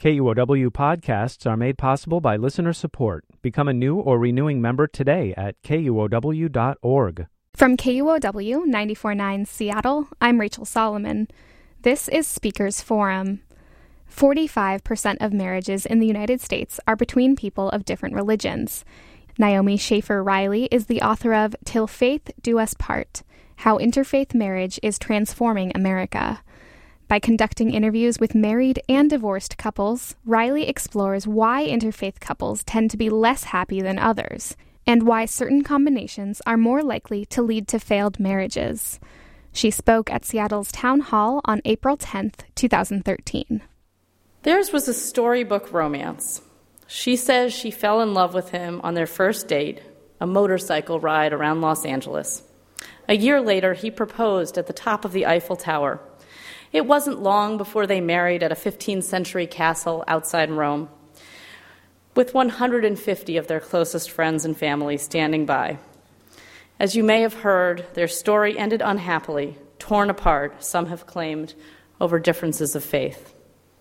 KUOW podcasts are made possible by listener support. Become a new or renewing member today at KUOW.org. From KUOW 94.9 Seattle, I'm Rachel Solomon. This is Speakers Forum. 45% of marriages in the United States are between people of different religions. Naomi Schaefer Riley is the author of Till Faith Do Us Part: How Interfaith Marriage is Transforming America. By conducting interviews with married and divorced couples, Riley explores why interfaith couples tend to be less happy than others, and why certain combinations are more likely to lead to failed marriages. She spoke at Seattle's Town Hall on April 10th, 2013. Theirs was a storybook romance. She says she fell in love with him on their first date, a motorcycle ride around Los Angeles. A year later, he proposed at the top of the Eiffel Tower. It wasn't long before they married at a 15th century castle outside Rome, with 150 of their closest friends and family standing by. As you may have heard, their story ended unhappily, torn apart, some have claimed, over differences of faith.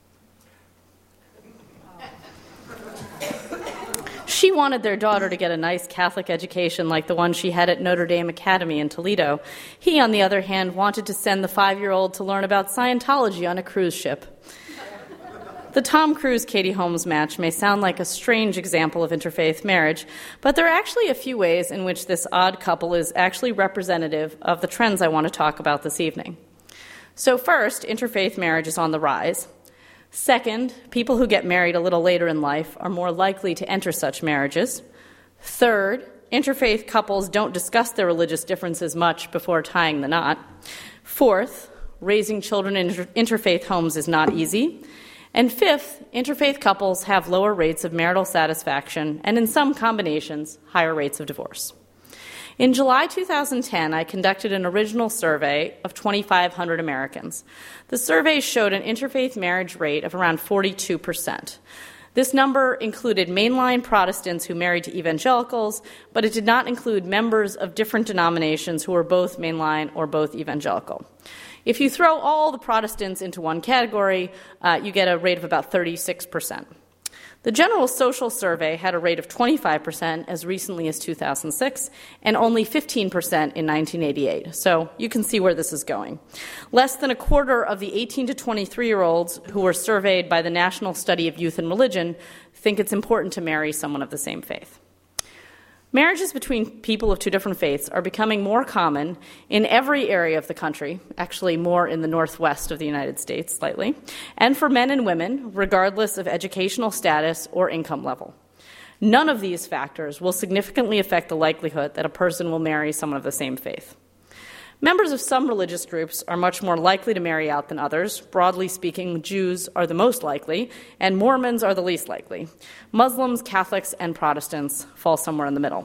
She wanted their daughter to get a nice Catholic education like the one she had at Notre Dame Academy in Toledo. He, on the other hand, wanted to send the 5-year-old to learn about Scientology on a cruise ship. The Tom Cruise-Katie Holmes match may sound like a strange example of interfaith marriage, but there are actually a few ways in which this odd couple is actually representative of the trends I want to talk about this evening. So first, interfaith marriage is on the rise. Second, people who get married a little later in life are more likely to enter such marriages. Third, interfaith couples don't discuss their religious differences much before tying the knot. Fourth, raising children in interfaith homes is not easy. And fifth, interfaith couples have lower rates of marital satisfaction and, in some combinations, higher rates of divorce. In July 2010, I conducted an original survey of 2,500 Americans. The survey showed an interfaith marriage rate of around 42%. This number included mainline Protestants who married to evangelicals, but it did not include members of different denominations who were both mainline or both evangelical. If you throw all the Protestants into one category, you get a rate of about 36%. The General Social Survey had a rate of 25% as recently as 2006 and only 15% in 1988. So you can see where this is going. Less than a quarter of the 18 to 23-year-olds who were surveyed by the National Study of Youth and Religion think it's important to marry someone of the same faith. Marriages between people of two different faiths are becoming more common in every area of the country, actually more in the northwest of the United States slightly, and for men and women, regardless of educational status or income level. None of these factors will significantly affect the likelihood that a person will marry someone of the same faith. Members of some religious groups are much more likely to marry out than others. Broadly speaking, Jews are the most likely, and Mormons are the least likely. Muslims, Catholics, and Protestants fall somewhere in the middle.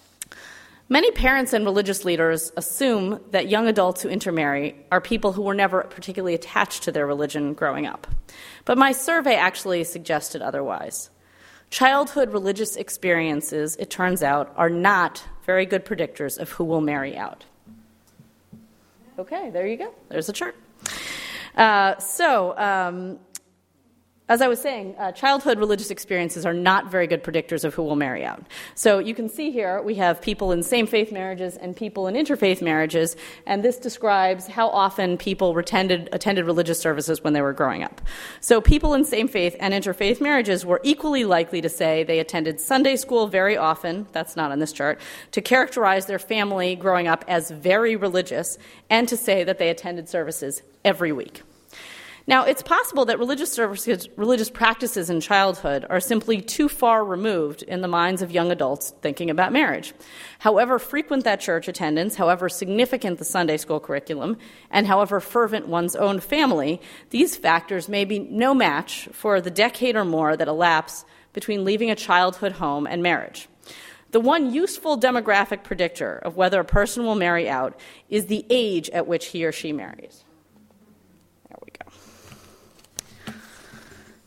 Many parents and religious leaders assume that young adults who intermarry are people who were never particularly attached to their religion growing up. But my survey actually suggested otherwise. Childhood religious experiences, it turns out, are not very good predictors of who will marry out. Okay, there you go. There's a chart. As I was saying, childhood religious experiences are not very good predictors of who will marry out. So you can see here we have people in same-faith marriages and people in interfaith marriages, and this describes how often people attended religious services when they were growing up. So people in same-faith and interfaith marriages were equally likely to say they attended Sunday school very often, that's not on this chart, to characterize their family growing up as very religious, and to say that they attended services every week. Now, it's possible that religious practices in childhood are simply too far removed in the minds of young adults thinking about marriage. However frequent that church attendance, however significant the Sunday school curriculum, and however fervent one's own family, these factors may be no match for the decade or more that elapse between leaving a childhood home and marriage. The one useful demographic predictor of whether a person will marry out is the age at which he or she marries. There we go.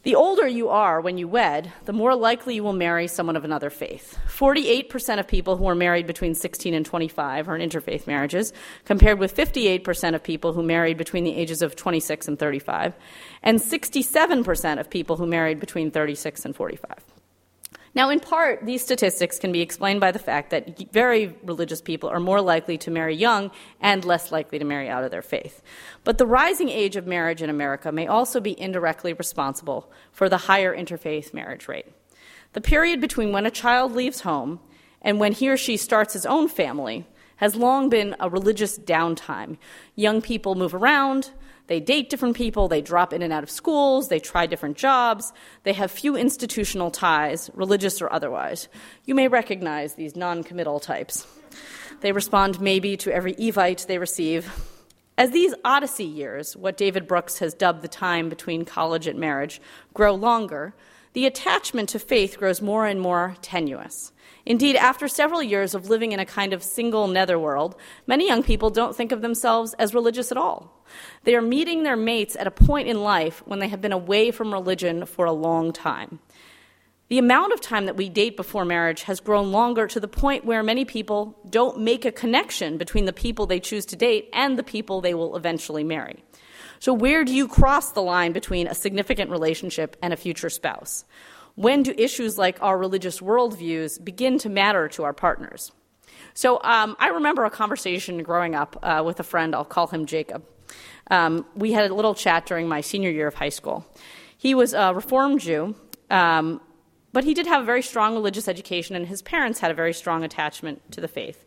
The older you are when you wed, the more likely you will marry someone of another faith. 48% of people who are married between 16 and 25 are in interfaith marriages, compared with 58% of people who married between the ages of 26 and 35, and 67% of people who married between 36 and 45. Now, in part, these statistics can be explained by the fact that very religious people are more likely to marry young and less likely to marry out of their faith. But the rising age of marriage in America may also be indirectly responsible for the higher interfaith marriage rate. The period between when a child leaves home and when he or she starts his own family has long been a religious downtime. Young people move around, they date different people, they drop in and out of schools, they try different jobs, they have few institutional ties, religious or otherwise. You may recognize these non-committal types. They respond maybe to every evite they receive. As these odyssey years, what David Brooks has dubbed the time between college and marriage, grow longer, the attachment to faith grows more and more tenuous. Indeed, after several years of living in a kind of single netherworld, many young people don't think of themselves as religious at all. They are meeting their mates at a point in life when they have been away from religion for a long time. The amount of time that we date before marriage has grown longer to the point where many people don't make a connection between the people they choose to date and the people they will eventually marry. So where do you cross the line between a significant relationship and a future spouse? When do issues like our religious worldviews begin to matter to our partners? So I remember a conversation growing up with a friend. I'll call him Jacob. We had a little chat during my senior year of high school. He was a Reformed Jew, but he did have a very strong religious education, and his parents had a very strong attachment to the faith.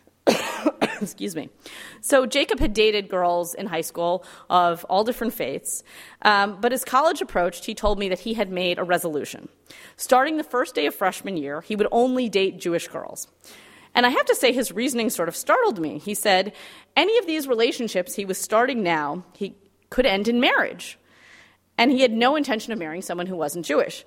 Excuse me. So Jacob had dated girls in high school of all different faiths, but as college approached, he told me that he had made a resolution. Starting the first day of freshman year, he would only date Jewish girls. And I have to say his reasoning sort of startled me. He said any of these relationships he was starting now, he could end in marriage. And he had no intention of marrying someone who wasn't Jewish.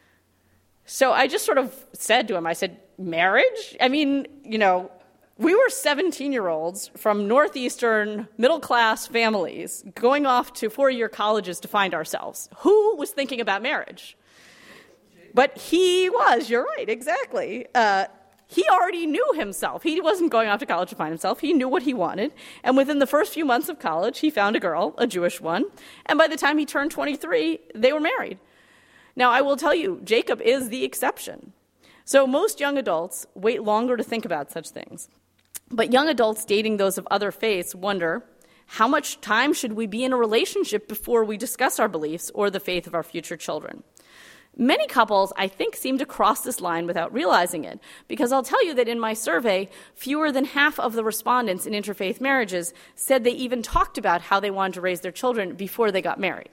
So I just sort of said to him, I said, marriage? I mean, we were 17-year-olds from northeastern middle-class families going off to four-year colleges to find ourselves. Who was thinking about marriage? But he was, you're right, exactly. He already knew himself. He wasn't going off to college to find himself. He knew what he wanted. And within the first few months of college, he found a girl, a Jewish one. And by the time he turned 23, they were married. Now, I will tell you, Jacob is the exception. So most young adults wait longer to think about such things. But young adults dating those of other faiths wonder, how much time should we be in a relationship before we discuss our beliefs or the faith of our future children? Many couples, I think, seem to cross this line without realizing it, because I'll tell you that in my survey, fewer than half of the respondents in interfaith marriages said they even talked about how they wanted to raise their children before they got married.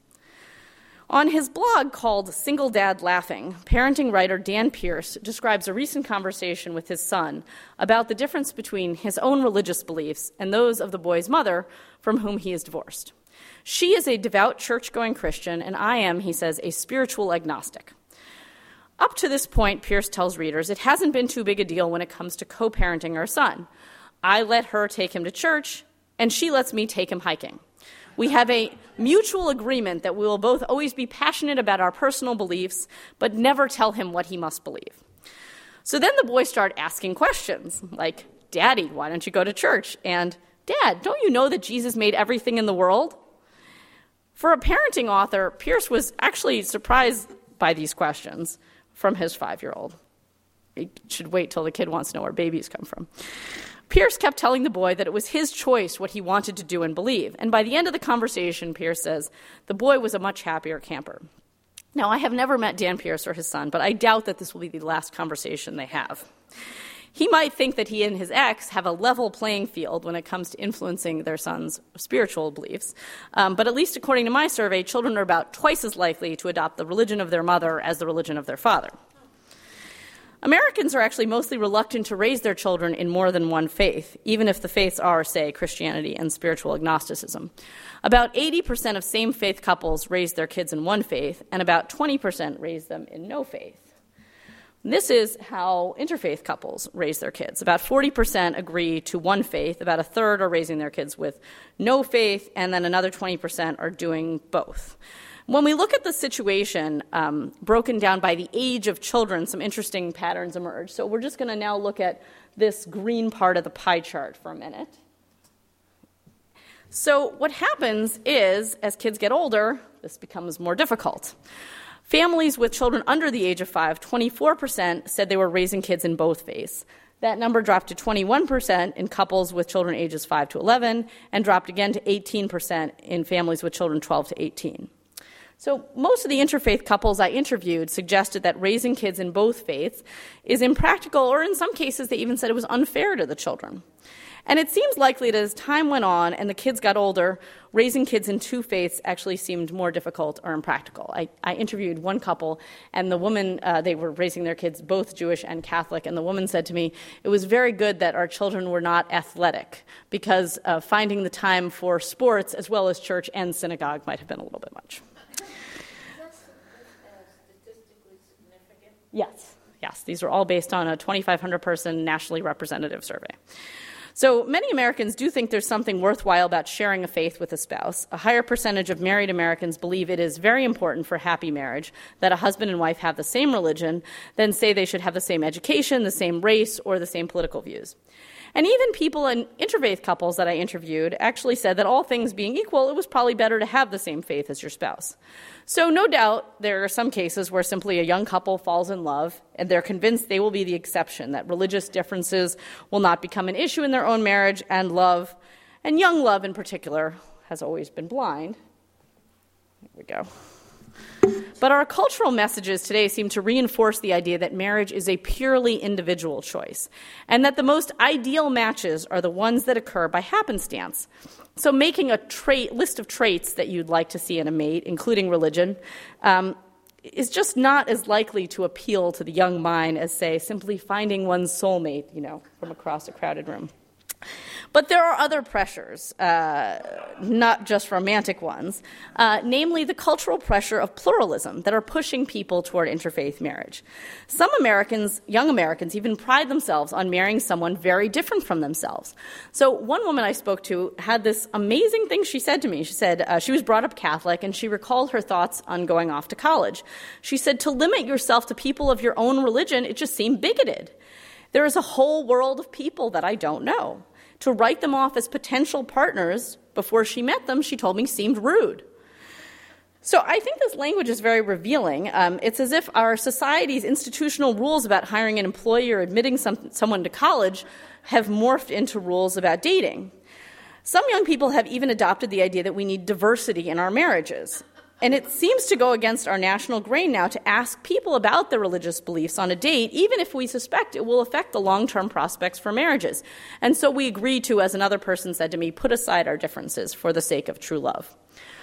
On his blog called Single Dad Laughing, parenting writer Dan Pierce describes a recent conversation with his son about the difference between his own religious beliefs and those of the boy's mother, from whom he is divorced. She is a devout church-going Christian, and I am, he says, a spiritual agnostic. Up to this point, Pierce tells readers, it hasn't been too big a deal when it comes to co-parenting our son. I let her take him to church, and she lets me take him hiking. We have a mutual agreement that we will both always be passionate about our personal beliefs, but never tell him what he must believe. So then the boys start asking questions, like, Daddy, why don't you go to church? And, Dad, don't you know that Jesus made everything in the world? For a parenting author, Pierce was actually surprised by these questions from his 5-year-old. You should wait till the kid wants to know where babies come from. Pierce kept telling the boy that it was his choice what he wanted to do and believe. And by the end of the conversation, Pierce says, the boy was a much happier camper. Now, I have never met Dan Pierce or his son, but I doubt that this will be the last conversation they have. He might think that he and his ex have a level playing field when it comes to influencing their son's spiritual beliefs. But at least according to my survey, children are about twice as likely to adopt the religion of their mother as the religion of their father. Americans are actually mostly reluctant to raise their children in more than one faith, even if the faiths are, say, Christianity and spiritual agnosticism. About 80% of same-faith couples raise their kids in one faith, and about 20% raise them in no faith. This is how interfaith couples raise their kids. About 40% agree to one faith, about a third are raising their kids with no faith, and then another 20% are doing both. When we look at the situation broken down by the age of children, some interesting patterns emerge. So we're just going to now look at this green part of the pie chart for a minute. So what happens is, as kids get older, this becomes more difficult. Families with children under the age of 5, 24% said they were raising kids in both faiths. That number dropped to 21% in couples with children ages 5 to 11, and dropped again to 18% in families with children 12 to 18. So most of the interfaith couples I interviewed suggested that raising kids in both faiths is impractical, or in some cases they even said it was unfair to the children. And it seems likely that as time went on and the kids got older, raising kids in two faiths actually seemed more difficult or impractical. I interviewed one couple, and the woman, they were raising their kids both Jewish and Catholic, and the woman said to me, it was very good that our children were not athletic, because finding the time for sports as well as church and synagogue might have been a little bit much. Is that statistically significant? Yes. These are all based on a 2,500-person nationally representative survey. So many Americans do think there's something worthwhile about sharing a faith with a spouse. A higher percentage of married Americans believe it is very important for happy marriage that a husband and wife have the same religion than say they should have the same education, the same race, or the same political views. And even people in interfaith couples that I interviewed actually said that all things being equal, it was probably better to have the same faith as your spouse. So no doubt there are some cases where simply a young couple falls in love and they're convinced they will be the exception, that religious differences will not become an issue in their own marriage, and love, and young love in particular, has always been blind. Here we go. But our cultural messages today seem to reinforce the idea that marriage is a purely individual choice, and that the most ideal matches are the ones that occur by happenstance. So making a list of traits that you'd like to see in a mate, including religion, is just not as likely to appeal to the young mind as, say, simply finding one's soulmate, from across a crowded room. But there are other pressures, not just romantic ones, namely the cultural pressure of pluralism that are pushing people toward interfaith marriage. Some Americans, young Americans, even pride themselves on marrying someone very different from themselves. So one woman I spoke to had this amazing thing she said to me. She said she was brought up Catholic, and she recalled her thoughts on going off to college. She said, to limit yourself to people of your own religion, it just seemed bigoted. There is a whole world of people that I don't know. To write them off as potential partners before she met them, she told me, seemed rude. So I think this language is very revealing. It's as if our society's institutional rules about hiring an employee or admitting someone to college have morphed into rules about dating. Some young people have even adopted the idea that we need diversity in our marriages. And it seems to go against our national grain now to ask people about their religious beliefs on a date, even if we suspect it will affect the long-term prospects for marriages. And so we agree to, as another person said to me, put aside our differences for the sake of true love.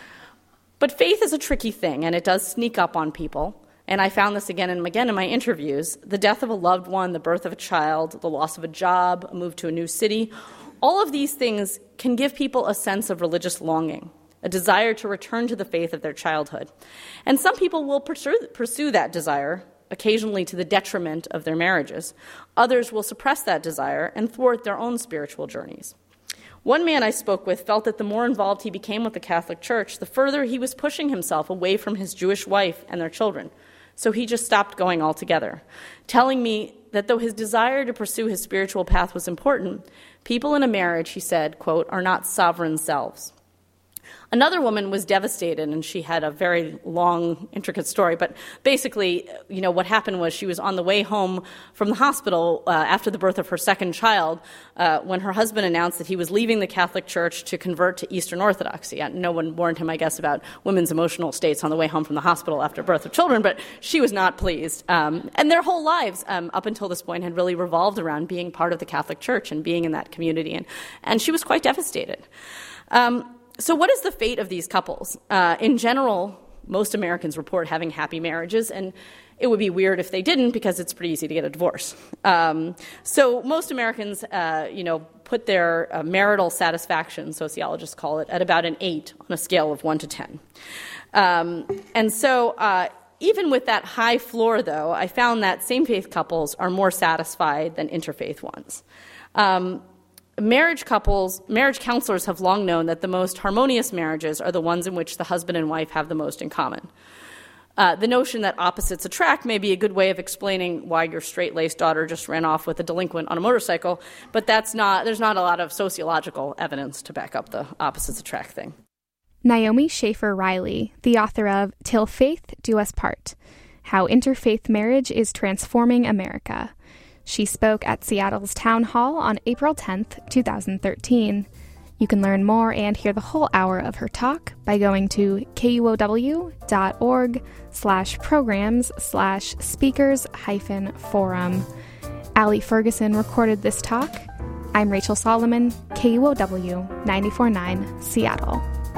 But faith is a tricky thing, and it does sneak up on people. And I found this again and again in my interviews. The death of a loved one, the birth of a child, the loss of a job, a move to a new city, all of these things can give people a sense of religious longing, a desire to return to the faith of their childhood. And some people will pursue that desire, occasionally to the detriment of their marriages. Others will suppress that desire and thwart their own spiritual journeys. One man I spoke with felt that the more involved he became with the Catholic Church, the further he was pushing himself away from his Jewish wife and their children. So he just stopped going altogether, telling me that though his desire to pursue his spiritual path was important, people in a marriage, he said, quote, are not sovereign selves. Another woman was devastated, and she had a very long, intricate story. But basically, what happened was she was on the way home from the hospital after the birth of her second child when her husband announced that he was leaving the Catholic Church to convert to Eastern Orthodoxy. No one warned him, I guess, about women's emotional states on the way home from the hospital after birth of children, but she was not pleased. And their whole lives, up until this point, had really revolved around being part of the Catholic Church and being in that community. And she was quite devastated. So what is the fate of these couples? In general, most Americans report having happy marriages, and it would be weird if they didn't, because it's pretty easy to get a divorce. So most Americans, put their marital satisfaction, sociologists call it, at about an 8 on a scale of 1 to 10. And so even with that high floor, though, I found that same-faith couples are more satisfied than interfaith ones. Marriage counselors have long known that the most harmonious marriages are the ones in which the husband and wife have the most in common. The notion that opposites attract may be a good way of explaining why your straight-laced daughter just ran off with a delinquent on a motorcycle, but there's not a lot of sociological evidence to back up the opposites attract thing. Naomi Schaefer Riley, the author of Till Faith Do Us Part, How Interfaith Marriage is Transforming America. She spoke at Seattle's Town Hall on April 10th, 2013. You can learn more and hear the whole hour of her talk by going to kuow.org/programs/speakers-forum. Allie Ferguson recorded this talk. I'm Rachel Solomon, KUOW 94.9 Seattle.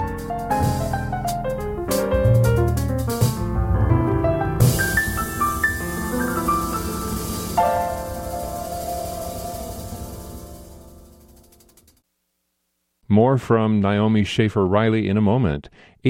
More from Naomi Schaefer Riley in a moment.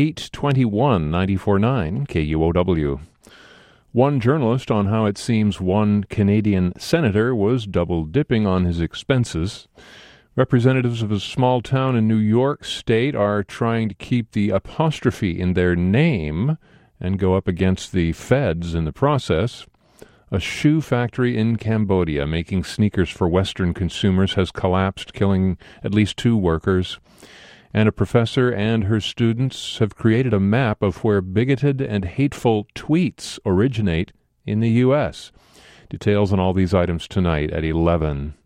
821 94.9 KUOW. One journalist on how it seems one Canadian senator was double-dipping on his expenses. Representatives of a small town in New York State are trying to keep the apostrophe in their name and go up against the feds in the process. A shoe factory in Cambodia making sneakers for Western consumers has collapsed, killing at least 2 workers. And a professor and her students have created a map of where bigoted and hateful tweets originate in the U.S. Details on all these items tonight at 11.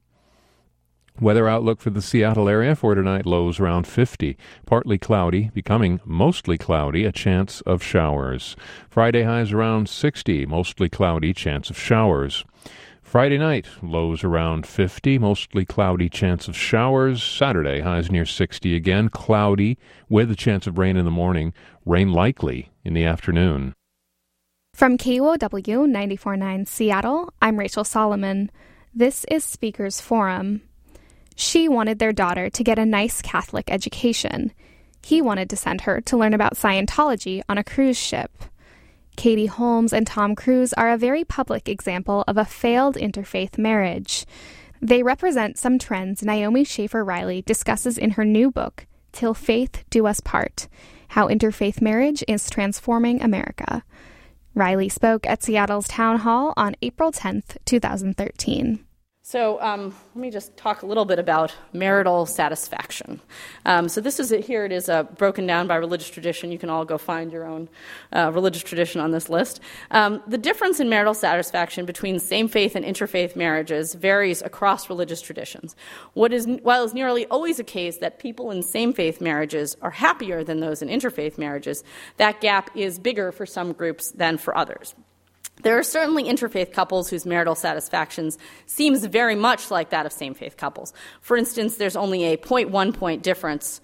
Weather outlook for the Seattle area for tonight: lows around 50. Partly cloudy, becoming mostly cloudy, a chance of showers. Friday highs around 60, mostly cloudy, chance of showers. Friday night, lows around 50, mostly cloudy, chance of showers. Saturday, highs near 60 again, cloudy, with a chance of rain in the morning, rain likely in the afternoon. From KUOW 94.9 Seattle, I'm Rachel Solomon. This is Speakers Forum. She wanted their daughter to get a nice Catholic education. He wanted to send her to learn about Scientology on a cruise ship. Katie Holmes and Tom Cruise are a very public example of a failed interfaith marriage. They represent some trends Naomi Schaefer Riley discusses in her new book, Till Faith Do Us Part, How Interfaith Marriage is Transforming America. Riley spoke at Seattle's Town Hall on April 10th, 2013. So let me just talk a little bit about marital satisfaction. So this is it here. It is broken down by religious tradition. You can all go find your own religious tradition on this list. The difference in marital satisfaction between same-faith and interfaith marriages varies across religious traditions. While it's nearly always the case that people in same-faith marriages are happier than those in interfaith marriages, that gap is bigger for some groups than for others. There are certainly interfaith couples whose marital satisfactions seems very much like that of same-faith couples. For instance, there's only a 0.1 point difference,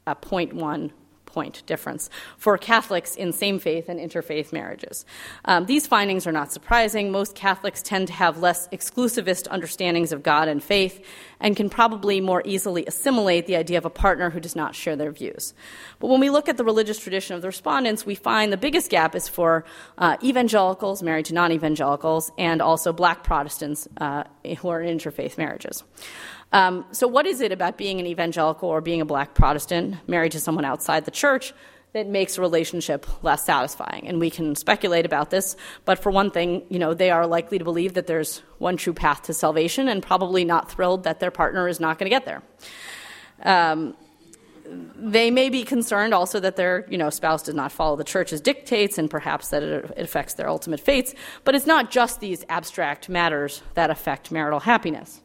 for Catholics in same-faith and interfaith marriages. These findings are not surprising. Most Catholics tend to have less exclusivist understandings of God and faith and can probably more easily assimilate the idea of a partner who does not share their views. But when we look at the religious tradition of the respondents, we find the biggest gap is for evangelicals married to non-evangelicals and also black Protestants who are in interfaith marriages. So what is it about being an evangelical or being a black Protestant married to someone outside the church that makes a relationship less satisfying? And we can speculate about this, but for one thing, they are likely to believe that there's one true path to salvation and probably not thrilled that their partner is not going to get there. They may be concerned also that their spouse does not follow the church's dictates and perhaps that it affects their ultimate fates, but it's not just these abstract matters that affect marital happiness.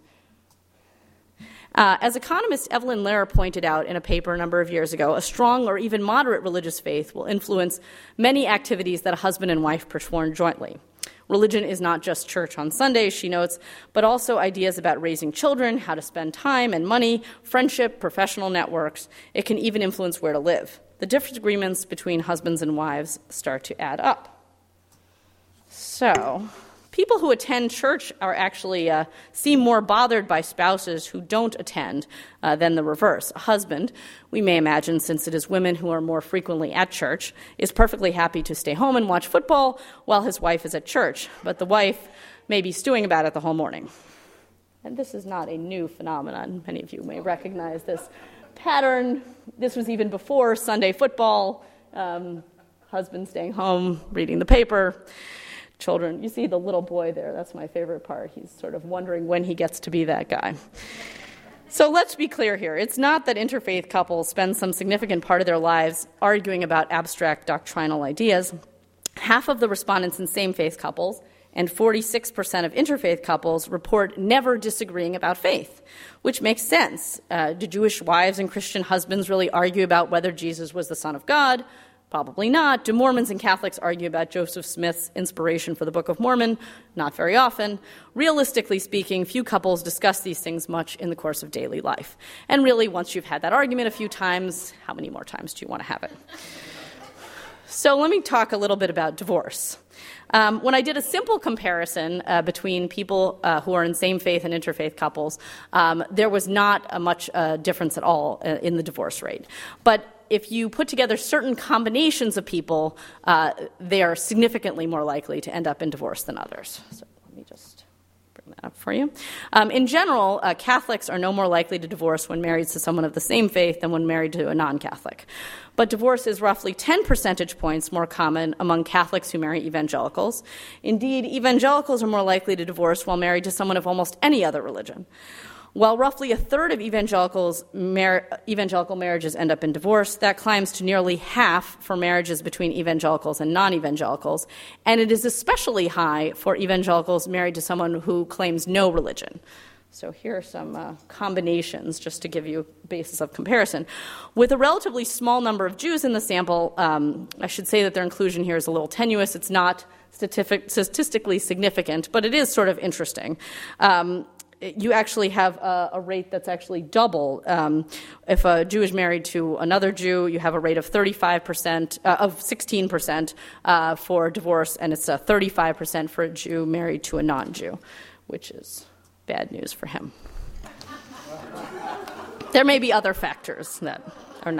As economist Evelyn Lehrer pointed out in a paper a number of years ago, a strong or even moderate religious faith will influence many activities that a husband and wife perform jointly. Religion is not just church on Sundays, she notes, but also ideas about raising children, how to spend time and money, friendship, professional networks. It can even influence where to live. The disagreements between husbands and wives start to add up. So people who attend church are actually seem more bothered by spouses who don't attend than the reverse. A husband, we may imagine, since it is women who are more frequently at church, is perfectly happy to stay home and watch football while his wife is at church, but the wife may be stewing about it the whole morning. And this is not a new phenomenon. Many of you may recognize this pattern. This was even before Sunday football, husband staying home, reading the paper, children. You see the little boy there. That's my favorite part. He's sort of wondering when he gets to be that guy. So let's be clear here. It's not that interfaith couples spend some significant part of their lives arguing about abstract doctrinal ideas. Half of the respondents in same-faith couples and 46% of interfaith couples report never disagreeing about faith, which makes sense. Do Jewish wives and Christian husbands really argue about whether Jesus was the Son of God? Probably not. Do Mormons and Catholics argue about Joseph Smith's inspiration for the Book of Mormon? Not very often. Realistically speaking, few couples discuss these things much in the course of daily life. And really, once you've had that argument a few times, how many more times do you want to have it? So let me talk a little bit about divorce. When I did a simple comparison between people who are in same-faith and interfaith couples, there was not much difference at all in the divorce rate. But if you put together certain combinations of people, they are significantly more likely to end up in divorce than others. So let me just bring that up for you. In general, Catholics are no more likely to divorce when married to someone of the same faith than when married to a non-Catholic. But divorce is roughly 10 percentage points more common among Catholics who marry evangelicals. Indeed, evangelicals are more likely to divorce while married to someone of almost any other religion. While roughly a third of evangelical marriages end up in divorce, that climbs to nearly half for marriages between evangelicals and non-evangelicals, and it is especially high for evangelicals married to someone who claims no religion. So here are some combinations just to give you a basis of comparison. With a relatively small number of Jews in the sample, I should say that their inclusion here is a little tenuous. It's not statistically significant, but it is sort of interesting. You actually have a rate that's actually double. If a Jew is married to another Jew, you have a rate of 16% for divorce, and it's 35% for a Jew married to a non-Jew, which is bad news for him. There may be other factors that I'm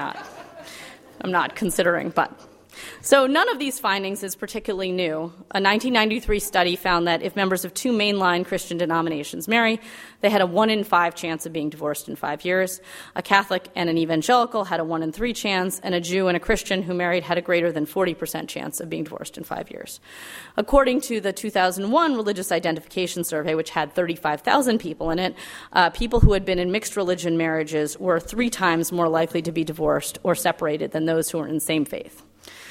not considering, but. So none of these findings is particularly new. A 1993 study found that if members of two mainline Christian denominations marry, they had a 1 in 5 chance of being divorced in 5 years. A Catholic and an evangelical had a 1 in 3 chance, and a Jew and a Christian who married had a greater than 40% chance of being divorced in 5 years. According to the 2001 Religious Identification Survey, which had 35,000 people in it, people who had been in mixed religion marriages were 3 times more likely to be divorced or separated than those who were in same faith.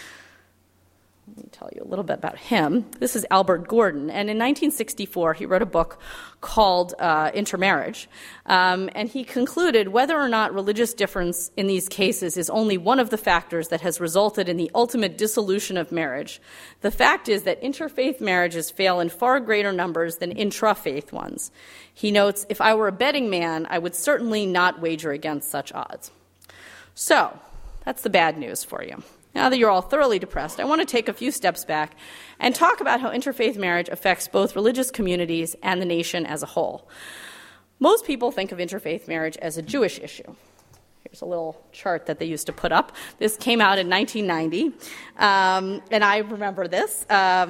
Let me tell you a little bit about him. This is Albert Gordon, and in 1964 he wrote a book called Intermarriage, and he concluded whether or not religious difference in these cases is only one of the factors that has resulted in the ultimate dissolution of marriage. The fact is that interfaith marriages fail in far greater numbers than intrafaith ones. He notes, if I were a betting man, I would certainly not wager against such odds. So, that's the bad news for you. Now that you're all thoroughly depressed, I want to take a few steps back and talk about how interfaith marriage affects both religious communities and the nation as a whole. Most people think of interfaith marriage as a Jewish issue. Here's a little chart that they used to put up. This came out in 1990, and I remember this.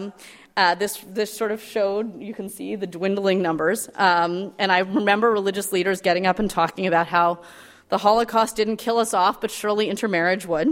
This sort of showed, you can see, the dwindling numbers. And I remember religious leaders getting up and talking about how the Holocaust didn't kill us off, but surely intermarriage would.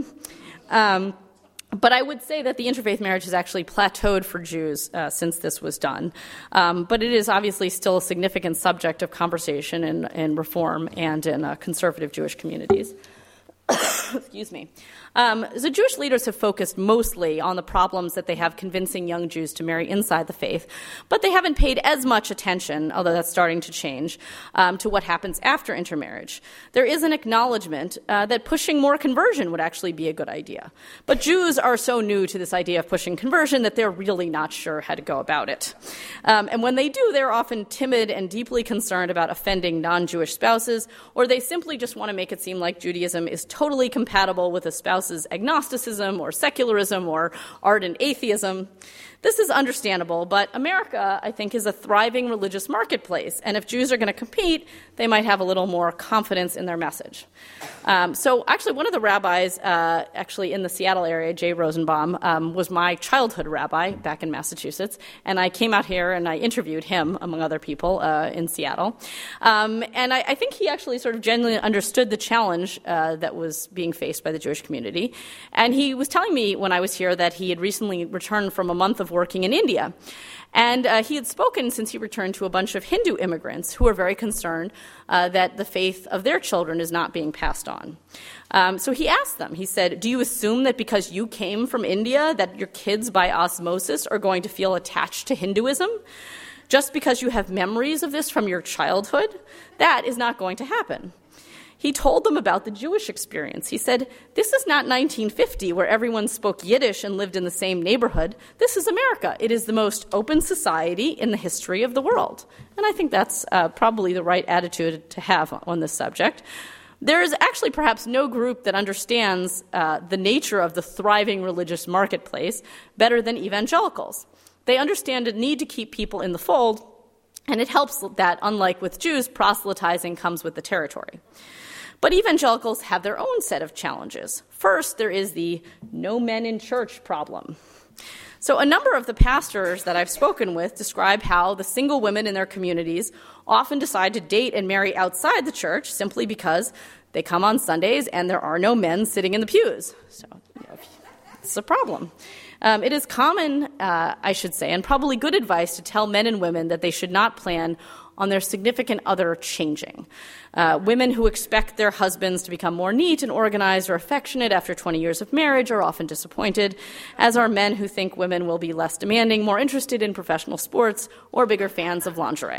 But I would say that the interfaith marriage has actually plateaued for Jews since this was done. But it is obviously still a significant subject of conversation in reform and in conservative Jewish communities. Excuse me. The Jewish leaders have focused mostly on the problems that they have convincing young Jews to marry inside the faith, but they haven't paid as much attention, although that's starting to change, to what happens after intermarriage. There is an acknowledgement that pushing more conversion would actually be a good idea. But Jews are so new to this idea of pushing conversion that they're really not sure how to go about it. And when they do, they're often timid and deeply concerned about offending non-Jewish spouses, or they simply just want to make it seem like Judaism is totally compatible with a spouse's agnosticism or secularism or ardent atheism. This is understandable, but America, I think, is a thriving religious marketplace, and if Jews are going to compete, they might have a little more confidence in their message. So actually, one of the rabbis in the Seattle area, Jay Rosenbaum, was my childhood rabbi back in Massachusetts, and I came out here and I interviewed him, among other people, in Seattle. And I think he actually sort of genuinely understood the challenge that was being faced by the Jewish community. And he was telling me when I was here that he had recently returned from a month of working in India. And he had spoken since he returned to a bunch of Hindu immigrants who were very concerned that the faith of their children is not being passed on. So he asked them, he said, do you assume that because you came from India that your kids by osmosis are going to feel attached to Hinduism? Just because you have memories of this from your childhood? That is not going to happen. He told them about the Jewish experience. He said, this is not 1950 where everyone spoke Yiddish and lived in the same neighborhood. This is America. It is the most open society in the history of the world. And I think that's probably the right attitude to have on this subject. There is actually perhaps no group that understands the nature of the thriving religious marketplace better than evangelicals. They understand a need to keep people in the fold, and it helps that, unlike with Jews, proselytizing comes with the territory. But evangelicals have their own set of challenges. First, there is the no men in church problem. So a number of the pastors that I've spoken with describe how the single women in their communities often decide to date and marry outside the church simply because they come on Sundays and there are no men sitting in the pews. So it's a problem. It is common, I should say, and probably good advice to tell men and women that they should not plan on their significant other changing. Women who expect their husbands to become more neat and organized or affectionate after 20 years of marriage are often disappointed, as are men who think women will be less demanding, more interested in professional sports, or bigger fans of lingerie.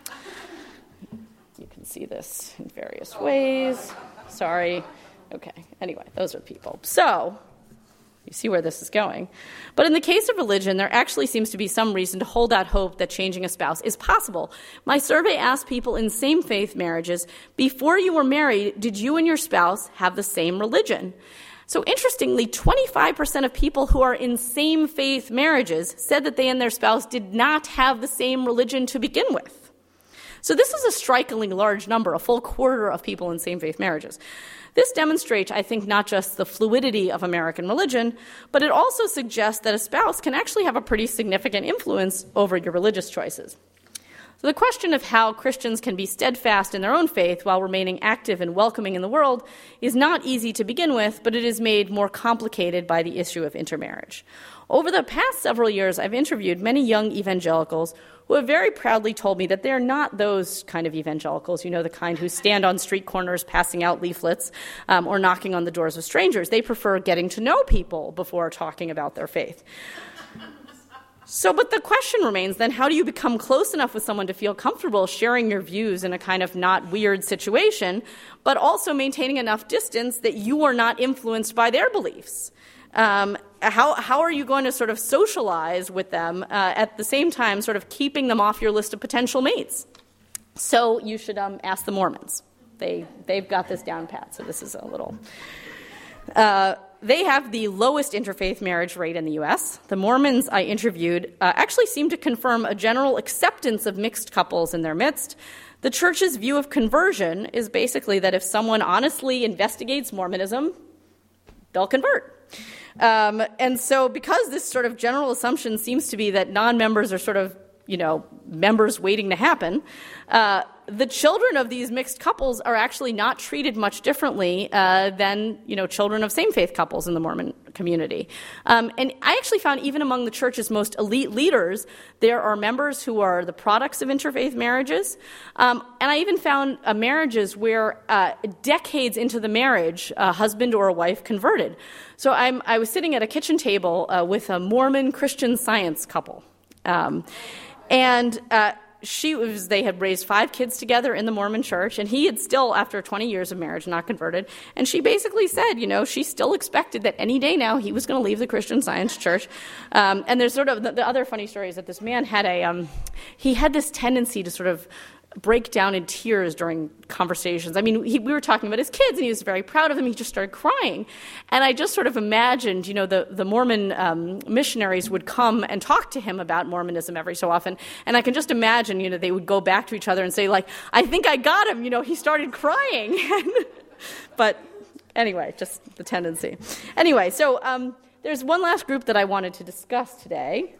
You can see this in various ways. Sorry. Okay. Anyway, those are people. So you see where this is going. But in the case of religion, there actually seems to be some reason to hold out hope that changing a spouse is possible. My survey asked people in same-faith marriages, before you were married, did you and your spouse have the same religion? So interestingly, 25% of people who are in same-faith marriages said that they and their spouse did not have the same religion to begin with. So this is a strikingly large number, a full quarter of people in same-faith marriages. This demonstrates, I think, not just the fluidity of American religion, but it also suggests that a spouse can actually have a pretty significant influence over your religious choices. So the question of how Christians can be steadfast in their own faith while remaining active and welcoming in the world is not easy to begin with, but it is made more complicated by the issue of intermarriage. Over the past several years, I've interviewed many young evangelicals who have very proudly told me that they're not those kind of evangelicals, the kind who stand on street corners passing out leaflets or knocking on the doors of strangers. They prefer getting to know people before talking about their faith. But the question remains then, how do you become close enough with someone to feel comfortable sharing your views in a kind of not weird situation, but also maintaining enough distance that you are not influenced by their beliefs? How are you going to sort of socialize with them at the same time sort of keeping them off your list of potential mates? So you should ask the Mormons. They've got this down pat, so this is a little... They have the lowest interfaith marriage rate in the U.S. The Mormons I interviewed actually seem to confirm a general acceptance of mixed couples in their midst. The church's view of conversion is basically that if someone honestly investigates Mormonism, they'll convert. And so because this sort of general assumption seems to be that non-members are sort of, members waiting to happen, the children of these mixed couples are actually not treated much differently than, children of same-faith couples in the Mormon community. And I actually found even among the church's most elite leaders, there are members who are the products of interfaith marriages. And I even found marriages where decades into the marriage, a husband or a wife converted. So I was sitting at a kitchen table with a Mormon Christian Science couple. They had raised 5 kids together in the Mormon church, and he had still, after 20 years of marriage, not converted. And she basically said, she still expected that any day now he was going to leave the Christian Science church. And there's sort of the other funny story is that this man had he had this tendency to sort of break down in tears during conversations. I mean, we were talking about his kids, and he was very proud of them. He just started crying. And I just sort of imagined, the Mormon missionaries would come and talk to him about Mormonism every so often. And I can just imagine, they would go back to each other and say, like, I think I got him. He started crying. But anyway, just the tendency. Anyway, so there's one last group that I wanted to discuss today.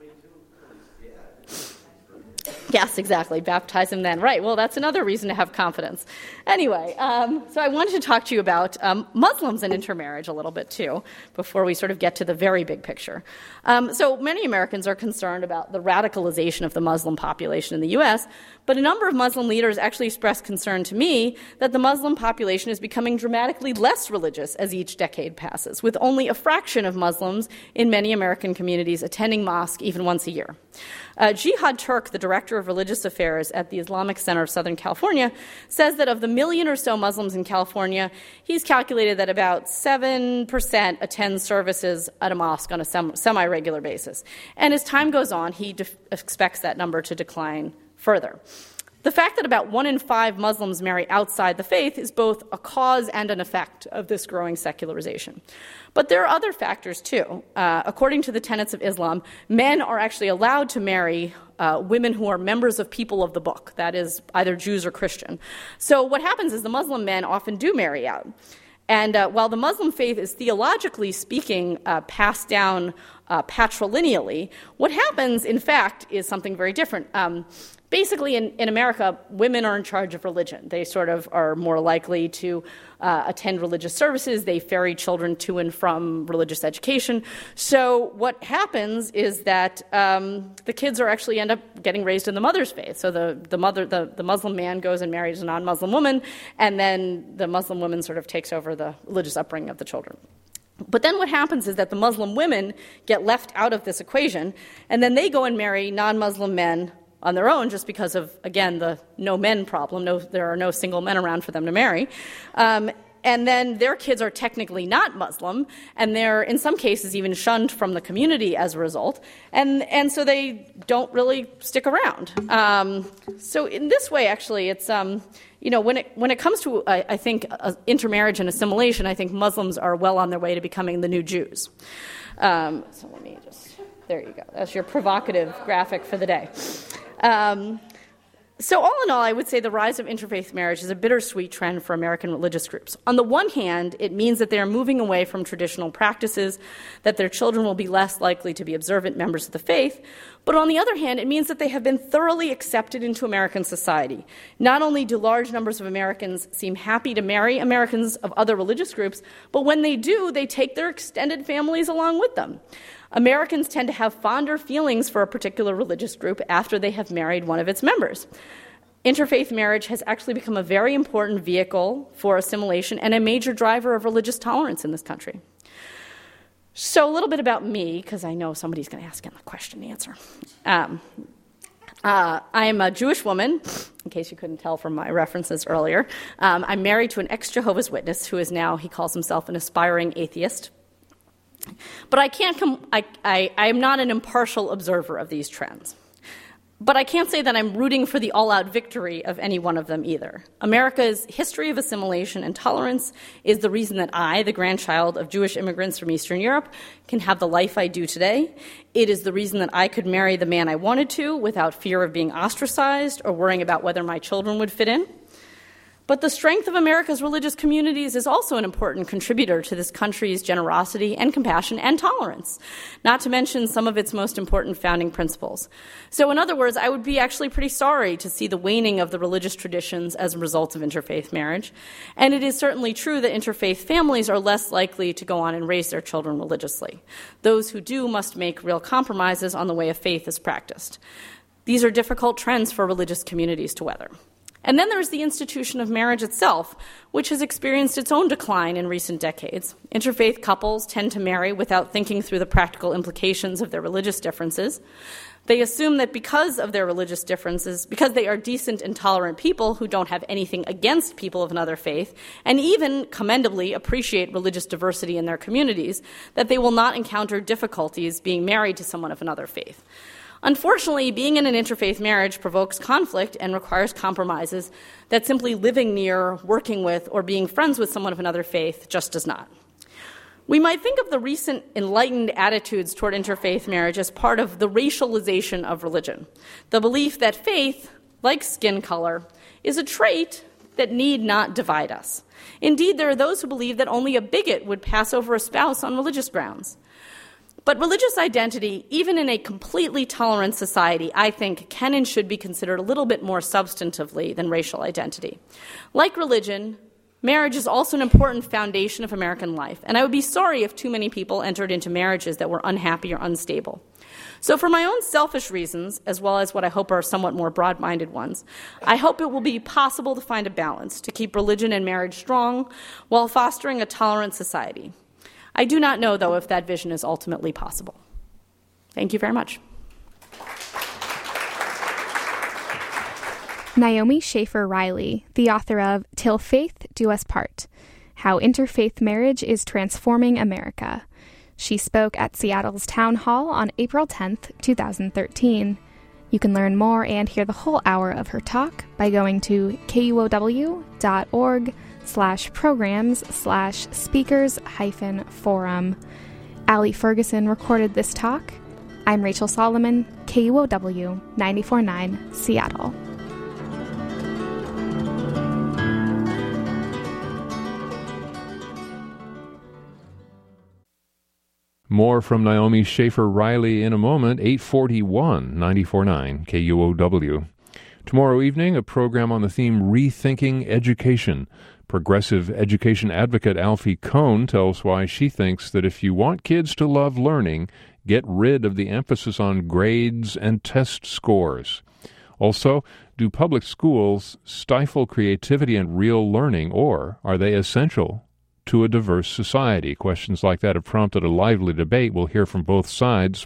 Yes, exactly. Baptize him then. Right. Well, that's another reason to have confidence. Anyway, so I wanted to talk to you about Muslims and intermarriage a little bit, too, before we sort of get to the very big picture. So many Americans are concerned about the radicalization of the Muslim population in the U.S., but a number of Muslim leaders actually expressed concern to me that the Muslim population is becoming dramatically less religious as each decade passes, with only a fraction of Muslims in many American communities attending mosque even once a year. Jihad Turk, the director of religious affairs at the Islamic Center of Southern California, says that of the 1 million or so Muslims in California, he's calculated that about 7% attend services at a mosque on a semi-regular basis. And as time goes on, he expects that number to decline further. The fact that about 1 in 5 Muslims marry outside the faith is both a cause and an effect of this growing secularization. But there are other factors, too. According to the tenets of Islam, men are actually allowed to marry women who are members of people of the book, that is, either Jews or Christian. So what happens is the Muslim men often do marry out. And while the Muslim faith is theologically speaking passed down patrilineally, what happens, in fact, is something very different. Basically, in America, women are in charge of religion. They sort of are more likely to attend religious services. They ferry children to and from religious education. So what happens is that the kids actually end up getting raised in the mother's faith. So the Muslim man goes and marries a non-Muslim woman, and then the Muslim woman sort of takes over the religious upbringing of the children. But then what happens is that the Muslim women get left out of this equation, and then they go and marry non-Muslim men on their own just because of, again, the no men problem. There are no single men around for them to marry. And then their kids are technically not Muslim, and they're, in some cases, even shunned from the community as a result. And so they don't really stick around. So in this way, actually, it's, when it comes to, I think, intermarriage and assimilation, I think Muslims are well on their way to becoming the new Jews. So let me just, there you go. That's your provocative graphic for the day. So all in all, I would say the rise of interfaith marriage is a bittersweet trend for American religious groups. On the one hand, it means that they are moving away from traditional practices, that their children will be less likely to be observant members of the faith. But on the other hand, it means that they have been thoroughly accepted into American society. Not only do large numbers of Americans seem happy to marry Americans of other religious groups, but when they do, they take their extended families along with them. Americans tend to have fonder feelings for a particular religious group after they have married one of its members. Interfaith marriage has actually become a very important vehicle for assimilation and a major driver of religious tolerance in this country. So a little bit about me, because I know somebody's going to ask in the question and answer. I am a Jewish woman, in case you couldn't tell from my references earlier. I'm married to an ex-Jehovah's Witness who is now, he calls himself an aspiring atheist. But I am not an impartial observer of these trends. But I can't say that I'm rooting for the all-out victory of any one of them either. America's history of assimilation and tolerance is the reason that I, the grandchild of Jewish immigrants from Eastern Europe, can have the life I do today. It is the reason that I could marry the man I wanted to without fear of being ostracized or worrying about whether my children would fit in. But the strength of America's religious communities is also an important contributor to this country's generosity and compassion and tolerance, not to mention some of its most important founding principles. So in other words, I would be actually pretty sorry to see the waning of the religious traditions as a result of interfaith marriage. And it is certainly true that interfaith families are less likely to go on and raise their children religiously. Those who do must make real compromises on the way of faith is practiced. These are difficult trends for religious communities to weather. And then there's the institution of marriage itself, which has experienced its own decline in recent decades. Interfaith couples tend to marry without thinking through the practical implications of their religious differences. They assume that because of their religious differences, because they are decent and tolerant people who don't have anything against people of another faith, and even commendably appreciate religious diversity in their communities, that they will not encounter difficulties being married to someone of another faith. Unfortunately, being in an interfaith marriage provokes conflict and requires compromises that simply living near, working with, or being friends with someone of another faith just does not. We might think of the recent enlightened attitudes toward interfaith marriage as part of the racialization of religion, the belief that faith, like skin color, is a trait that need not divide us. Indeed, there are those who believe that only a bigot would pass over a spouse on religious grounds. But religious identity, even in a completely tolerant society, I think can and should be considered a little bit more substantively than racial identity. Like religion, marriage is also an important foundation of American life, and I would be sorry if too many people entered into marriages that were unhappy or unstable. So for my own selfish reasons, as well as what I hope are somewhat more broad-minded ones, I hope it will be possible to find a balance to keep religion and marriage strong while fostering a tolerant society. I do not know, though, if that vision is ultimately possible. Thank you very much. Naomi Schaefer Riley, the author of Till Faith Do Us Part, How Interfaith Marriage is Transforming America. She spoke at Seattle's Town Hall on April 10th, 2013. You can learn more and hear the whole hour of her talk by going to kuow.org/programs/speakers-forum. Allie Ferguson recorded this talk. I'm Rachel Solomon, KUOW 94.9 Seattle. More from Naomi Schaefer Riley in a moment, 841 94.9 KUOW. Tomorrow evening, a program on the theme Rethinking Education. Progressive education advocate Alfie Kohn tells why she thinks that if you want kids to love learning, get rid of the emphasis on grades and test scores. Also, do public schools stifle creativity and real learning, or are they essential to a diverse society? Questions like that have prompted a lively debate. We'll hear from both sides.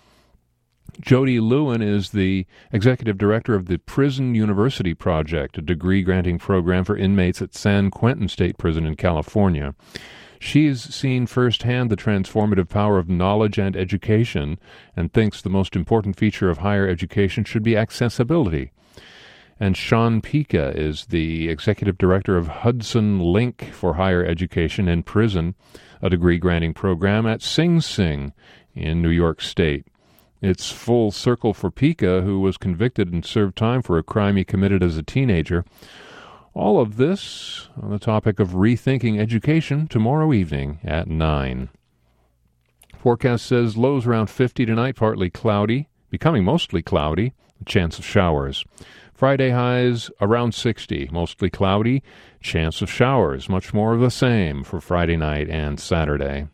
Jody Lewin is the executive director of the Prison University Project, a degree-granting program for inmates at San Quentin State Prison in California. She's seen firsthand the transformative power of knowledge and education and thinks the most important feature of higher education should be accessibility. And Sean Pica is the executive director of Hudson Link for Higher Education in Prison, a degree-granting program at Sing Sing in New York State. It's full circle for Pica, who was convicted and served time for a crime he committed as a teenager. All of this on the topic of rethinking education tomorrow evening at 9. Forecast says lows around 50 tonight, partly cloudy, becoming mostly cloudy, a chance of showers. Friday highs around 60, mostly cloudy, chance of showers, much more of the same for Friday night and Saturday.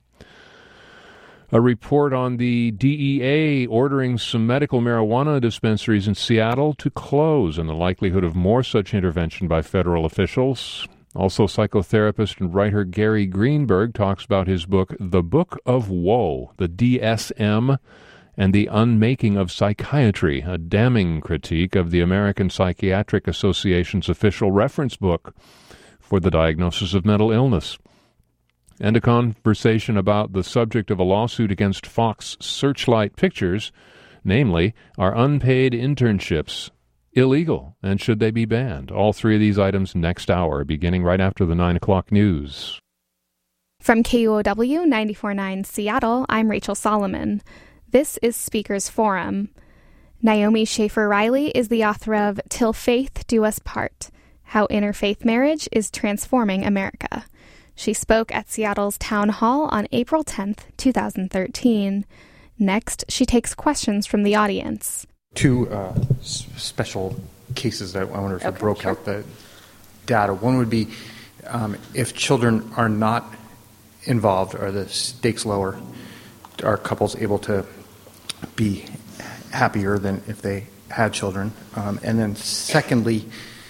A report on the DEA ordering some medical marijuana dispensaries in Seattle to close and the likelihood of more such intervention by federal officials. Also, psychotherapist and writer Gary Greenberg talks about his book, The Book of Woe, the DSM, and the Unmaking of Psychiatry, a damning critique of the American Psychiatric Association's official reference book for the diagnosis of mental illness. And a conversation about the subject of a lawsuit against Fox Searchlight Pictures, namely, are unpaid internships illegal, and should they be banned? All three of these items next hour, beginning right after the 9 o'clock news. From KUOW 94.9 Seattle, I'm Rachel Solomon. This is Speakers Forum. Naomi Schaefer Riley is the author of Till Faith Do Us Part, How Interfaith Marriage is Transforming America. She spoke at Seattle's Town Hall on April 10th, 2013. Next, she takes questions from the audience. Two special cases that I wonder if you broke out the data. One would be if children are not involved, are the stakes lower? Are couples able to be happier than if they had children? And then secondly,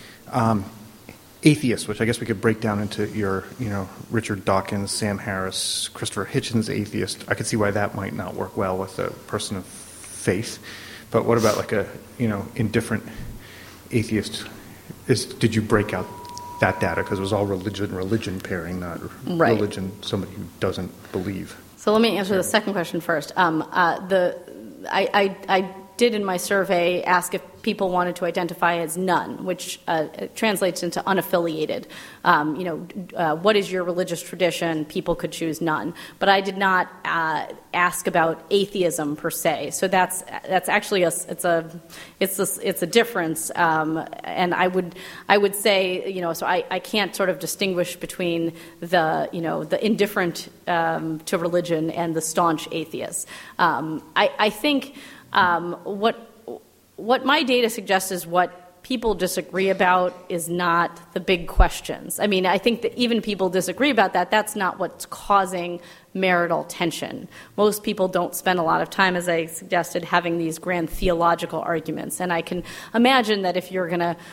atheists, which I guess we could break down into your, Richard Dawkins, Sam Harris, Christopher Hitchens atheist. I could see why that might not work well with a person of faith. But what about like a, indifferent atheist? Did you break out that data? Because it was all religion pairing, not right. Religion, somebody who doesn't believe. So let me answer the second question first. I did in my survey ask if people wanted to identify as none, which translates into unaffiliated. What is your religious tradition? People could choose none. But I did not ask about atheism per se. So that's actually a difference. And I would say, so I can't sort of distinguish between the indifferent to religion and the staunch atheists. I think what my data suggests is what people disagree about is not the big questions. I mean, I think that even people disagree about that. That's not what's causing marital tension. Most people don't spend a lot of time, as I suggested, having these grand theological arguments. And I can imagine that if you're going to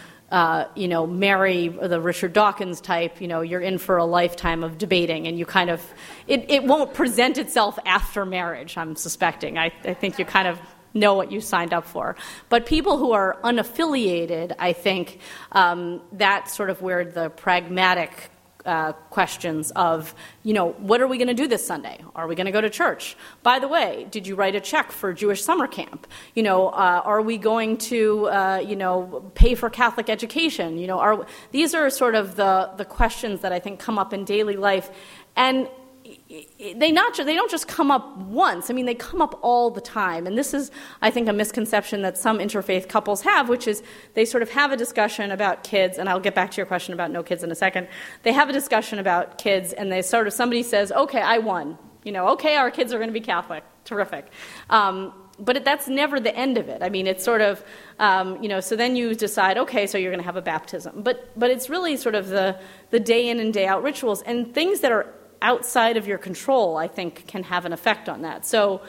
marry the Richard Dawkins type, you're in for a lifetime of debating, and you kind of, it won't present itself after marriage, I'm suspecting. I think you kind of know what you signed up for. But people who are unaffiliated, I think that's sort of where the pragmatic questions of, what are we going to do this Sunday? Are we going to go to church? By the way, did you write a check for Jewish summer camp? Are we going to, pay for Catholic education? These are sort of the questions that I think come up in daily life. And they don't just come up once. I mean, they come up all the time. And this is, I think, a misconception that some interfaith couples have, which is they sort of have a discussion about kids, and I'll get back to your question about no kids in a second. They have a discussion about kids, and somebody says, okay, I won. Okay, our kids are going to be Catholic. Terrific. But that's never the end of it. I mean, it's sort of, so then you decide, okay, so you're going to have a baptism. But it's really sort of the day in and day out rituals and things that are outside of your control, I think, can have an effect on that. So,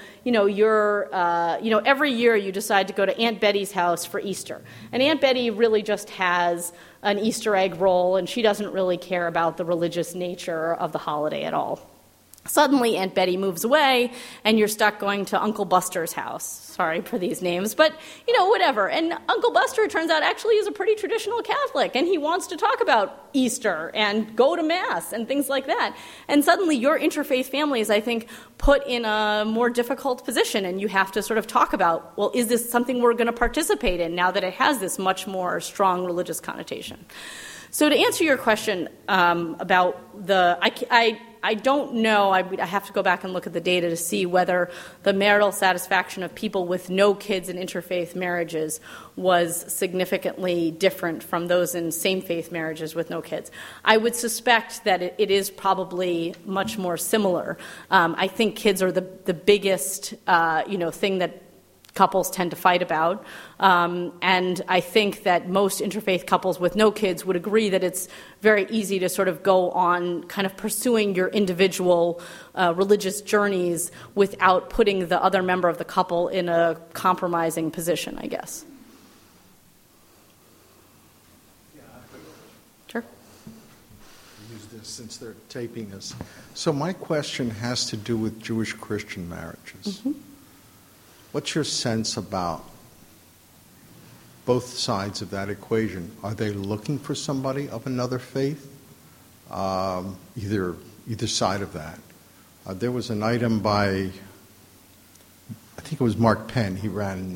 every year you decide to go to Aunt Betty's house for Easter. And Aunt Betty really just has an Easter egg roll, and she doesn't really care about the religious nature of the holiday at all. Suddenly, Aunt Betty moves away, and you're stuck going to Uncle Buster's house. Sorry for these names, but, whatever. And Uncle Buster, it turns out, actually is a pretty traditional Catholic, and he wants to talk about Easter and go to Mass and things like that. And suddenly, your interfaith family is, I think, put in a more difficult position, and you have to sort of talk about, well, is this something we're going to participate in now that it has this much more strong religious connotation? So to answer your question about I don't know. I have to go back and look at the data to see whether the marital satisfaction of people with no kids in interfaith marriages was significantly different from those in same-faith marriages with no kids. I would suspect that it is probably much more similar. I think kids are the biggest, thing that couples tend to fight about. And I think that most interfaith couples with no kids would agree that it's very easy to sort of go on kind of pursuing your individual religious journeys without putting the other member of the couple in a compromising position, I guess. Yeah, Sure. Use this since they're taping this. So my question has to do with Jewish-Christian marriages. Mm-hmm. What's your sense about both sides of that equation? Are they looking for somebody of another faith? Either side of that. There was an item by, I think it was Mark Penn. He ran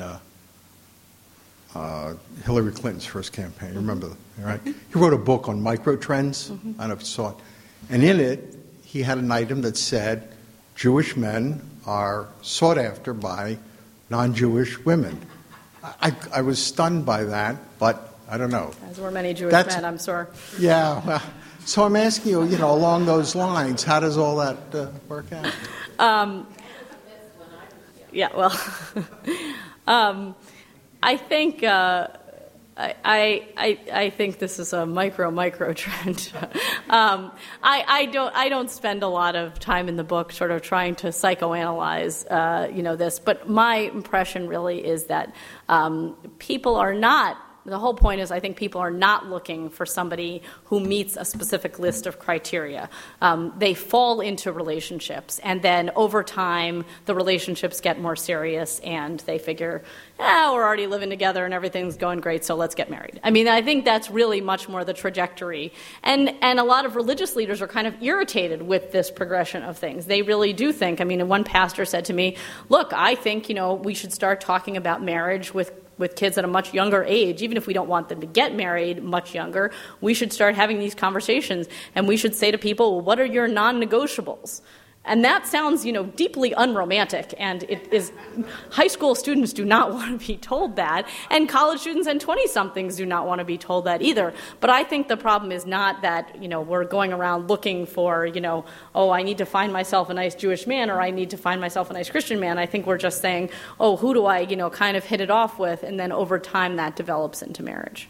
Hillary Clinton's first campaign. Remember that, right? He wrote a book on microtrends. Mm-hmm. I don't know if you saw it. And in it, he had an item that said, Jewish men are sought after by non-Jewish women. I was stunned by that, but I don't know. As were many Jewish men, I'm sure. Yeah. Well, so I'm asking you, along those lines, how does all that work out? Yeah, well, I think I think this is a micro trend. I don't spend a lot of time in the book sort of trying to psychoanalyze this, but my impression really is that people are not The whole point is I think people are not looking for somebody who meets a specific list of criteria. They fall into relationships, and then over time the relationships get more serious, and they figure, we're already living together and everything's going great, so let's get married. I mean, I think that's really much more the trajectory. And a lot of religious leaders are kind of irritated with this progression of things. They really do think, one pastor said to me, look, I think, we should start talking about marriage with kids at a much younger age. Even if we don't want them to get married much younger, we should start having these conversations, and we should say to people, well, what are your non-negotiables? And that sounds, deeply unromantic, and it is. High school students do not want to be told that, and college students and 20-somethings do not want to be told that either. But I think the problem is not that, we're going around looking for, I need to find myself a nice Jewish man, or I need to find myself a nice Christian man. I think we're just saying, who do I, kind of hit it off with, and then over time that develops into marriage.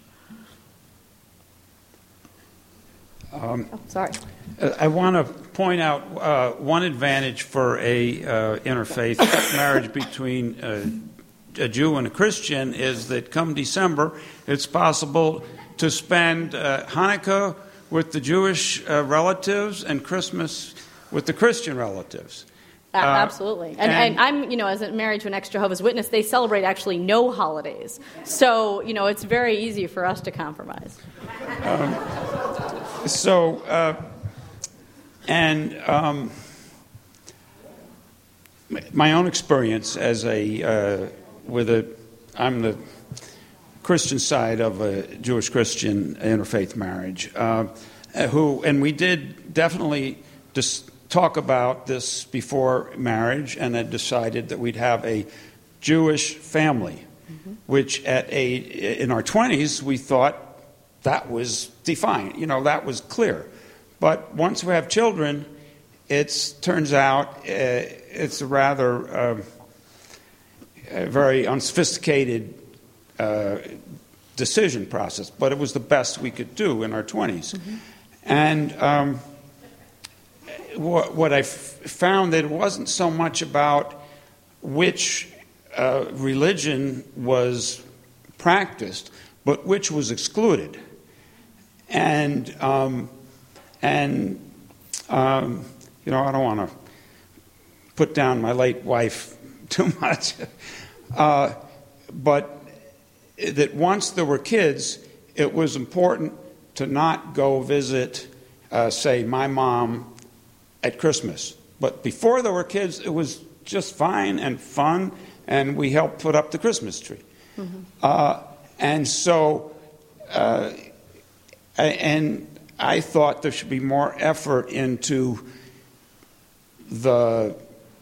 Sorry. I want to point out one advantage for a interfaith marriage between a Jew and a Christian is that come December, it's possible to spend Hanukkah with the Jewish relatives and Christmas with the Christian relatives. Absolutely. And I'm, as married to an ex-Jehovah's Witness, they celebrate actually no holidays. So, it's very easy for us to compromise. My own experience as I'm the Christian side of a Jewish Christian interfaith marriage, and we did definitely just talk about this before marriage, and had decided that we'd have a Jewish family, which in our 20s we thought that was defined, that was clear. But once we have children, it turns out it's a rather a very unsophisticated decision process. But it was the best we could do in our 20s. And what I found that it wasn't so much about which religion was practiced, but which was excluded. And I don't want to put down my late wife too much, but that once there were kids, it was important to not go visit, say, my mom at Christmas. But before there were kids, it was just fine and fun, and we helped put up the Christmas tree. And so, and I thought there should be more effort into the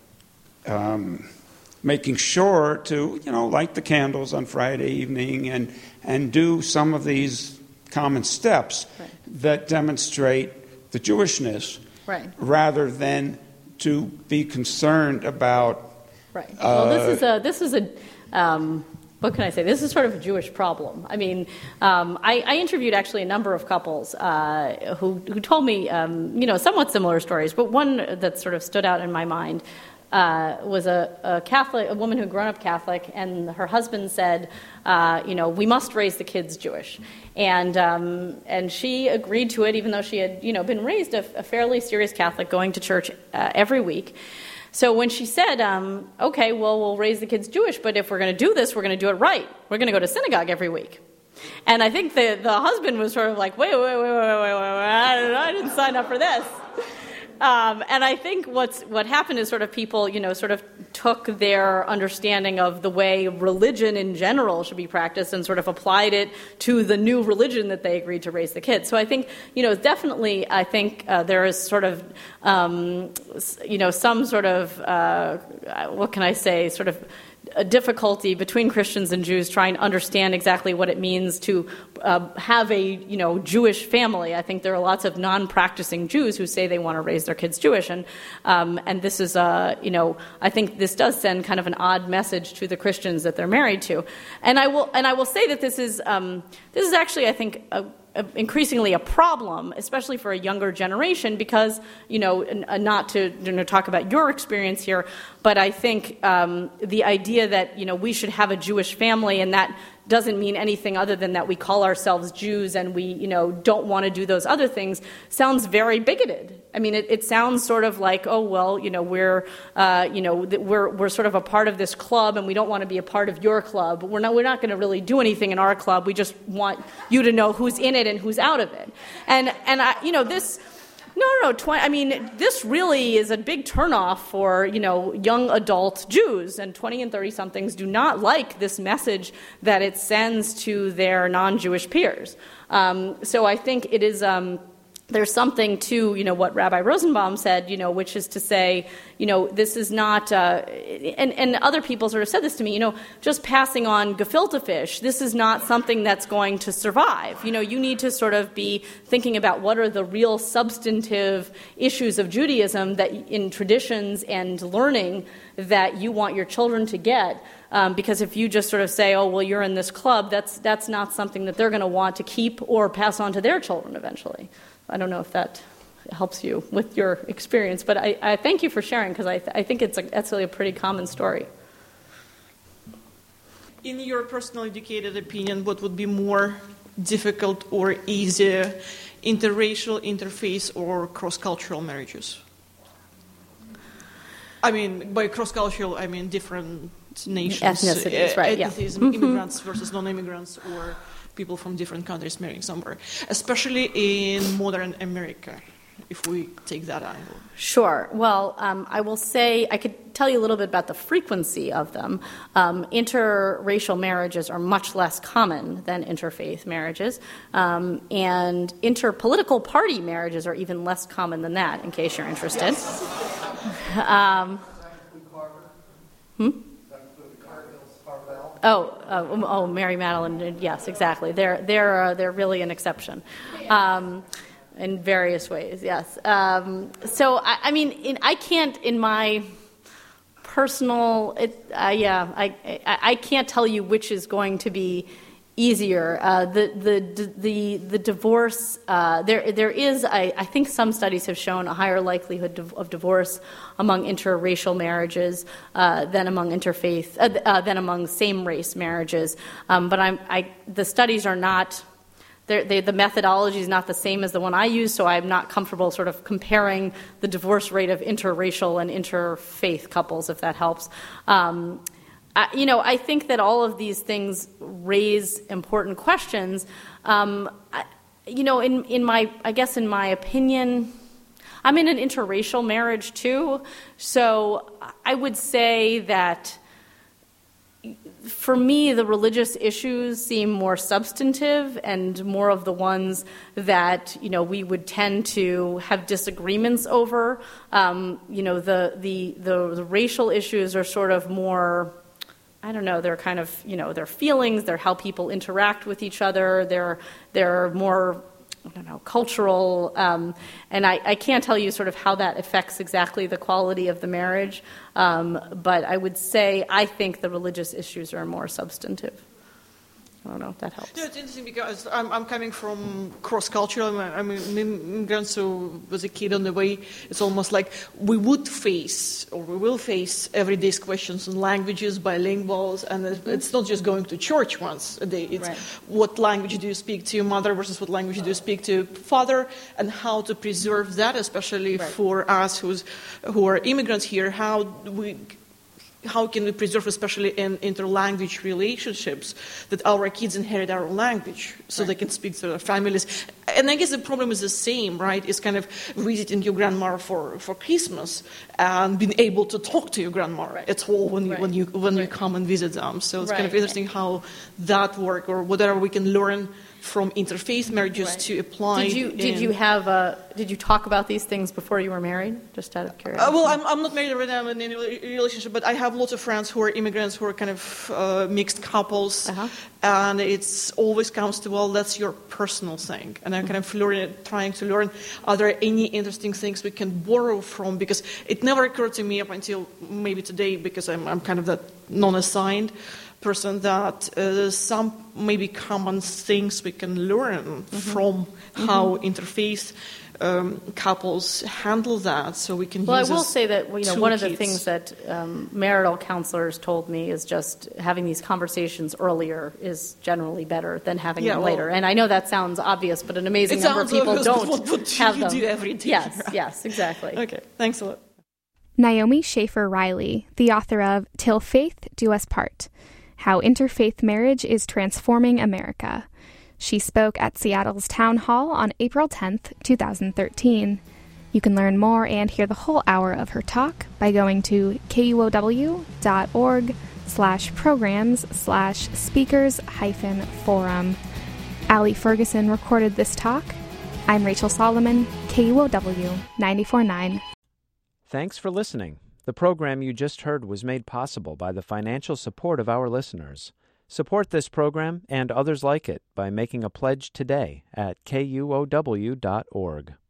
making sure to, light the candles on Friday evening and do some of these common steps that demonstrate the Jewishness, rather than to be concerned about. Well, this is a what can I say? This is sort of a Jewish problem. I interviewed actually a number of couples who told me, somewhat similar stories, but one that sort of stood out in my mind was a woman who had grown up Catholic, and her husband said, we must raise the kids Jewish. And she agreed to it, even though she had, been raised a fairly serious Catholic, going to church every week. So when she said, okay, well, we'll raise the kids Jewish, but if we're going to do this, we're going to do it right. We're going to go to synagogue every week. And I think the husband was sort of like, wait, I didn't sign up for this. And I think what happened is sort of people, sort of took their understanding of the way religion in general should be practiced and sort of applied it to the new religion that they agreed to raise the kids. So I think, definitely, I think there is sort of, some sort of, what can I say, sort of a difficulty between Christians and Jews trying to understand exactly what it means to have a Jewish family. I think there are lots of non-practicing Jews who say they want to raise their kids Jewish, and this is I think this does send kind of an odd message to the Christians that they're married to. And I will say that this is actually, I think, increasingly a problem, especially for a younger generation, because, not to talk about your experience here, but I think the idea that, we should have a Jewish family, and that doesn't mean anything other than that we call ourselves Jews and we, don't want to do those other things, sounds very bigoted. I mean, it sounds sort of like, oh, well, we're sort of a part of this club and we don't want to be a part of your club. But we're not going to really do anything in our club. We just want you to know who's in it and who's out of it. And this... No. This really is a big turnoff for, young adult Jews, and 20 and 30-somethings do not like this message that it sends to their non-Jewish peers. So I think it is... there's something to, what Rabbi Rosenbaum said, which is to say, this is not, and other people sort of said this to me, just passing on gefilte fish, this is not something that's going to survive. You need to sort of be thinking about what are the real substantive issues of Judaism that in traditions and learning that you want your children to get. Because if you just sort of say, oh, well, you're in this club, that's not something that they're going to want to keep or pass on to their children eventually. I don't know if that helps you with your experience, but I thank you for sharing because I think it's actually a pretty common story. In your personal educated opinion, what would be more difficult or easier, interracial, interfaith, or cross-cultural marriages? I mean, by cross-cultural, I mean different nations, ethnicities, right? Ethnicism, immigrants versus non-immigrants, or people from different countries marrying somewhere, especially in modern America, if we take that angle. Sure. Well, I will say, I could tell you a little bit about the frequency of them. Interracial marriages are much less common than interfaith marriages, and interpolitical party marriages are even less common than that, in case you're interested. Yes. Oh, Mary Madeline. Yes, exactly. They're really an exception, in various ways. Yes. So I can't in my personal. I can't tell you which is going to be easier. The divorce. There is. I think some studies have shown a higher likelihood of divorce among interracial marriages than among interfaith than among same-race marriages. But the studies are not. The methodology is not the same as the one I use, so I'm not comfortable sort of comparing the divorce rate of interracial and interfaith couples, if that helps. I think that all of these things raise important questions. In my opinion, I'm in an interracial marriage too, so I would say that for me, the religious issues seem more substantive and more of the ones that, we would tend to have disagreements over. The racial issues are sort of more, I don't know, they're kind of, their feelings, they're how people interact with each other, they're more, I don't know, cultural, and I can't tell you sort of how that affects exactly the quality of the marriage, but I would say I think the religious issues are more substantive. I don't know if that helps. Yeah, it's interesting because I'm coming from cross-cultural. I'm an immigrant, so as a kid on the way, it's almost like we will face everyday questions on languages, bilinguals, and it's not just going to church once a day. It's what language do you speak to your mother versus what language do you speak to your father, and how to preserve that, especially for us who are immigrants here, how can we preserve, especially in interlanguage relationships, that our kids inherit our language so they can speak to their families? And I guess the problem is the same, right? It's kind of visiting your grandma for Christmas and being able to talk to your grandma at all when you come and visit them. So it's kind of interesting how that works, or whatever we can learn from interfaith marriages to apply. Did you talk about these things before you were married? Just out of curiosity. Well, I'm not married right now. I'm in a relationship, but I have lots of friends who are immigrants, who are kind of mixed couples, and it's always comes to, well, that's your personal thing. And I'm kind of trying to learn, are there any interesting things we can borrow from? Because it never occurred to me up until maybe today, because I'm kind of that non-assigned person, that some maybe common things we can learn from how interfaith couples handle that, so we can Well, use I will say that one of the toolkits. things that marital counselors told me is just having these conversations earlier is generally better than having them later. And I know that sounds obvious, but an amazing It number of sounds people obvious, but don't what have you them. do every day. Yes, right? yes, exactly. Okay, thanks a lot. Naomi Schaefer Riley, the author of Till Faith Do Us Part: How Interfaith Marriage is Transforming America. She spoke at Seattle's Town Hall on April 10th, 2013. You can learn more and hear the whole hour of her talk by going to kuow.org/programs/speakers-forum. Allie Ferguson recorded this talk. I'm Rachel Solomon, KUOW 94.9. Thanks for listening. The program you just heard was made possible by the financial support of our listeners. Support this program and others like it by making a pledge today at kuow.org.